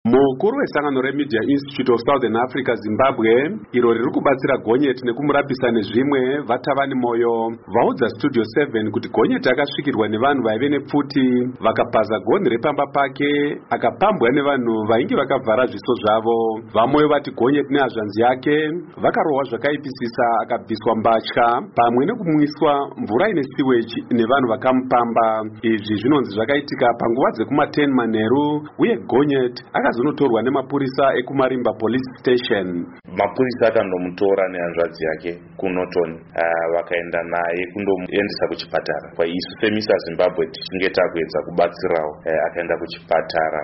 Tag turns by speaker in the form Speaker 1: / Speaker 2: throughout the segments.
Speaker 1: Mukuru wesangano reMedia Institute of Southern Africa Zimbabwe iro riri kubatsira Gonyeti nekumurapisa nezvimwe vatavani moyo vaudza Studio 7 kuti Gonyeti akasvikirwa nevanhu vaive nepfuti vakapaza gonhi repamba pake akapambwa nevanhu vainge vakavhara zviso zvavo. Vamoyo vati Gonyeti nehazvanzi yake vakarohwa zvakaipisisa akabviswa mbatya pamwe nekumwiswa mvura ine siweji nevanhu vakamupamba. Izvi zvinonzi zvakaitika panguva dzekuma10 manheru uye Gonyeti akazonotorwa nemapurisa ekuMarimba Police Station.
Speaker 2: Mapurisa akandomutora nehanzvadzi yake kuNorton vakaenda naye kundomuendesa kuchipatara. Kwa isu FEMISA Zimbabwe tichinge takuedza kubatsirawo akaenda kuchipatara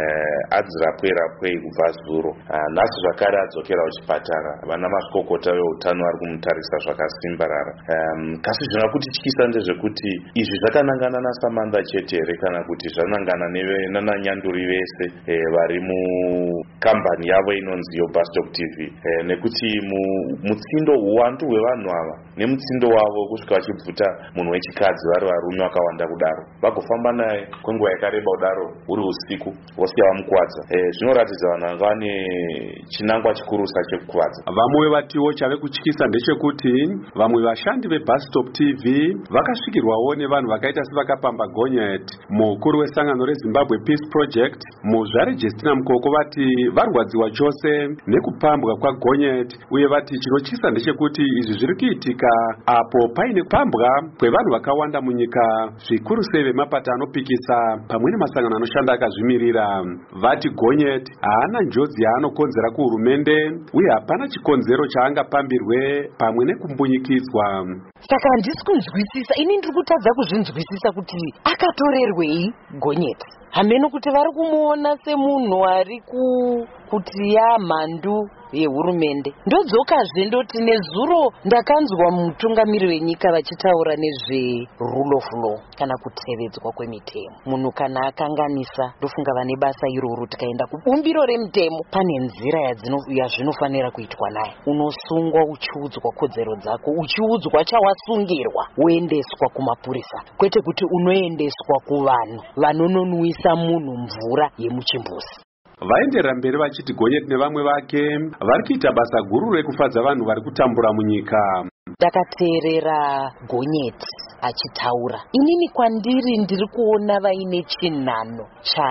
Speaker 2: adzirapwe kubva zuro. Nhasi zvakare adzokera kuchipatara. Vana mazvikokota veutano vari kumutarisa zvakasimbarara. Kasi zvina kuti tyisa ndezvekuti izvi zvakanangana naSamantha chete here kana kuti zvanangana nananyanduri vese vari mukambani yavo inonzi yoBusdog TV, nekuti mutsindo uwandu hwevanhu ava nemutsindo wavo kusvika vachibvuta munhu wechikadzi vari varume vakawanda kudaro vagofamba naye kwenguva yakareba kudaro uri usiku vosiya vamukuvadza. Zvinoratidza vanhu vanga vane chinangwa chikurusa chekukuvadza.
Speaker 1: Vamwe vatiwo chave kutyisa ndechekuti vamwe vashandi veBusdog TV vakasvikirwawo nevanhu vakaita sevakapamba Gonyeti. Mukuru wesangano reZimbabwe Peace Project muzvare Justina Mukoko vati varwadziwa chose nekupambwa kwaGonyeti uye vati chinotyisa ndechekuti izvi zviri kuitika apo paine kupambwa kwevanhu vakawanda munyika zvikuru sei vemapato anopikisa pamwe nemasangano anoshanda akazvimirira. Vati Gonyeti haana njodzi yaanokonzera kuhurumende uye hapana chikonzero chaangapambirwe pamwe nekumbunyikidzwa.
Speaker 3: Saka handisi kunzwisisa, ini ndiri kutadza kuzvinzwisisa kuti akatorerwei Gonyeti. Hameno kuti vari kumuona semunhu ari kuti mhandu yehurumende. Ndodzokazve ndoti nezuro ndakanzwa mutungamiri wenyika vachitaura nezve rule of law kana kutevedzwa kwemitemo. Munhu kana akanganisa ndofunga vane basa iroro tikaenda kubumbiro remitemo pane nzira yazvinofanira kuitwa naye. Unosungwa uchiudzwa kodzero dzako, uchiudzwa chawasungirwa woendeswa kumapurisa, kwete kuti unoendeswa kuvanhu vanononwisa munhu mvura yemuchimbuzi.
Speaker 1: Vaenderera mberi vachiti Gonyeti nevamwe vake vari kuita basa guru rekufadza vanhu vari kutambura munyika.
Speaker 3: Ndakateerera Gonyeti achitaura. Inini kwandiri ndiri kuona vaine chinhano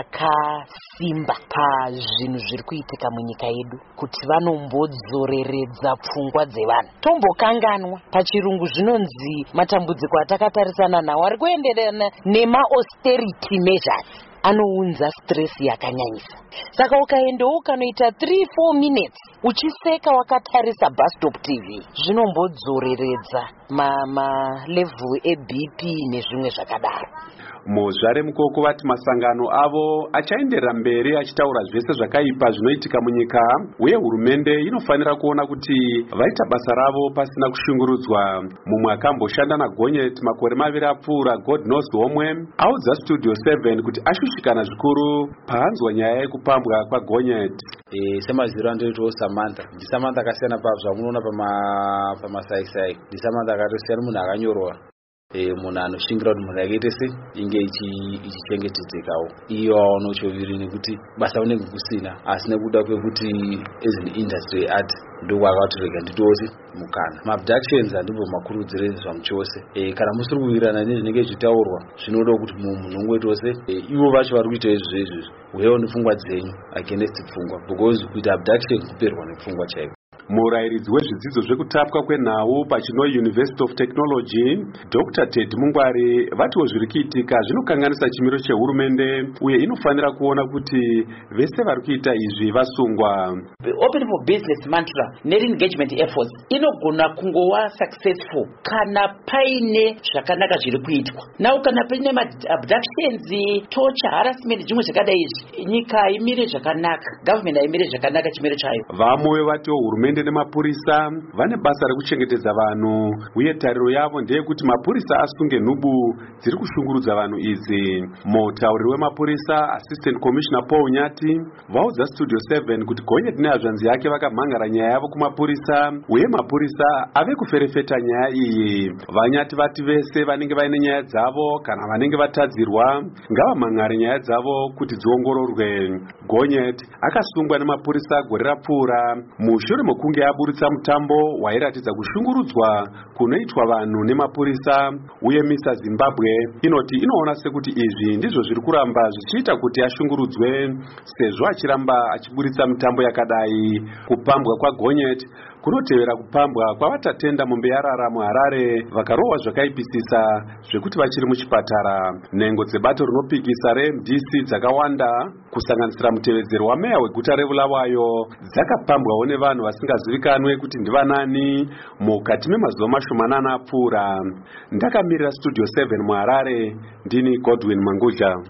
Speaker 3: chakasimba pazvinhu zviri kuitika munyika yedu, kuti vanombodzoreredza pfungwa dzevanhu. Tombokanganwa pachirungu zvinonzi matambudziko atakatarisana nawo ari kuenderana nema-austerity measures anounza stress yakanyanyisa. Saka ukaendawo ukanoita 3-4 minutes uchiseka wakatarisa Busdog TV zvinombodzireredza level eBP nezvimwe zvakadaro.
Speaker 1: Muzvare Mukoko vati masangano avo achaenderera mberi achitaura zvese zvakaipa zvinoitika munyika uye hurumende inofanira kuona kuti vaita basa ravo pasina kushungurudzwa. Mumwe akamboshanda naGonyeti makore 2 apfuura, God Knows Homwe, audza Studio 7 kuti ashushikana zvikuru paanzwa nyaya yekupambwa kwaGonyeti.
Speaker 4: Semaziro andoitawo Samantha akasiyana pazvamunoona pamasaisai. Samantha akatosiyana munhu akanyorwa, munhu anoshingira kuti mhuri yake tese inge ichichengetedzekawo. Iyo aona choviri nekuti basa unenge kusina, asi nekuda kwekuti as an industry art ndokwakatorega nditoti mukana. Maabductions handibvo makurudziro zvamuchose. Kana musiri kuwirirana nezvinenge zvichitaurwa zvinoda kuti munhu umwe tose ivo vacho vari kuita izvi wewo nepfungwa dzenyu against pfungwa, because kuita abduction kuperwa nepfungwa chaiko.
Speaker 1: Murairidzi wezvidzidzo zvekutapwa kwenhau paChinoi University of Technology Dr. Ted Mungwari vatiwo zviri kuitika zvinokanganisa chimiro chehurumende uye inofanira kuona kuti vese vari kuita izvi vasungwa.
Speaker 5: The Open for Business mantra ne-engagement efforts inogona kungova successful kana paine zvakanaka zviri kuitwa. Nawo kana paine abductions, torture, harassment zvimwe zvakadai izvi, nyika imire zvakanaka, government imire zvakanaka chimiro chayo.
Speaker 1: Vamwe vatiwo hurumende hurumende nemapurisa vane basa rekuchengetedza vanhu, uye tariro yavo ndeyekuti mapurisa asunge nhubu dziri kushungurudza vanhu idzi. Mutauriri wemapurisa Assistant Commissioner Paul Nyati vaudza Studio 7 kuti Gonyeti nehazvanzi yake vakamhangara nyaya yavo kumapurisa, uye mapurisa ave kuferefeta nyaya iyi. Vanyati vati vese vanenge vaine nyaya dzavo kana vanenge vatadzirwa ngavamhangare nyaya dzavo kuti dziongororwe. Gonyeti akasungwa nemapurisa gore rapfuura mushure mekunge aburitsa mutambo wairatidza kushungurudzwa kunoitwa vanhu nemapurisa, uye Mr Zimbabwe inoti inoona sekuti izvi ndizvo zviri kuramba zvichiita kuti ashungurudzwe sezvo achiramba achiburitsa mitambo yakadai. Kupambwa kwaGonyeti kunotevera kupambwa kwavatatenda muMbeyarara muHarare vakarohwa zvakaipisisa zvekuti vachiri muchipatara. Nhengo dzebato rinopikisa reMDC dzakawanda kusanganisira mutevedzeri wameya weguta reBulawayo dzakapambwawo nevanhu vasingazivikanwe kuti ndivanani mukati memazuva mashomanana apfuura. Ndakamirira Studio 7 muHarare, ndini Godwin Mangudya.